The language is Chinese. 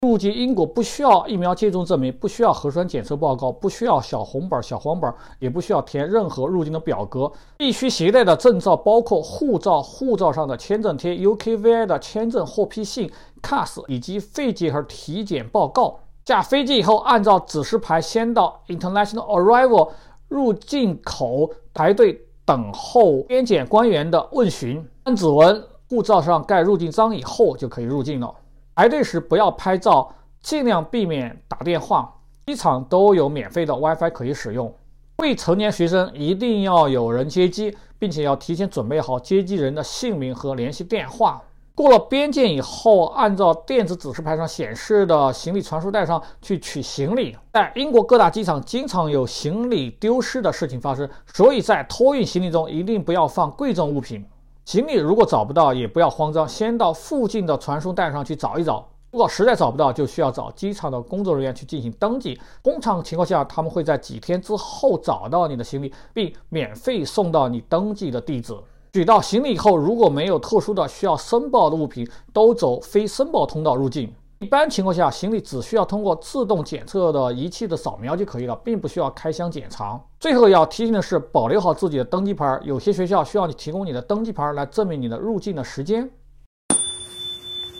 入境英国不需要疫苗接种证明，不需要核酸检测报告，不需要小红本、小黄本，也不需要填任何入境的表格。必须携带的证照包括护照、护照上的签证贴、UKVI 的签证获批信、CAS 以及肺结核体检报告。下飞机以后，按照指示牌先到 International Arrival 入境口排队等候边检官员的问询，按指纹、护照上盖入境章以后就可以入境了。排队时不要拍照，尽量避免打电话。机场都有免费的 WiFi 可以使用。未成年学生一定要有人接机，并且要提前准备好接机人的姓名和联系电话。过了边检以后，按照电子指示牌上显示的行李传输带上去取行李。在英国各大机场经常有行李丢失的事情发生，所以在托运行李中一定不要放贵重物品。行李如果找不到，也不要慌张，先到附近的传输带上去找一找。如果实在找不到，就需要找机场的工作人员去进行登记。通常情况下，他们会在几天之后找到你的行李，并免费送到你登记的地址。取到行李以后，如果没有特殊的需要申报的物品，都走非申报通道入境。一般情况下，行李只需要通过自动检测的仪器的扫描就可以了，并不需要开箱检查。最后要提醒的是，保留好自己的登机牌，有些学校需要你提供你的登机牌来证明你的入境的时间。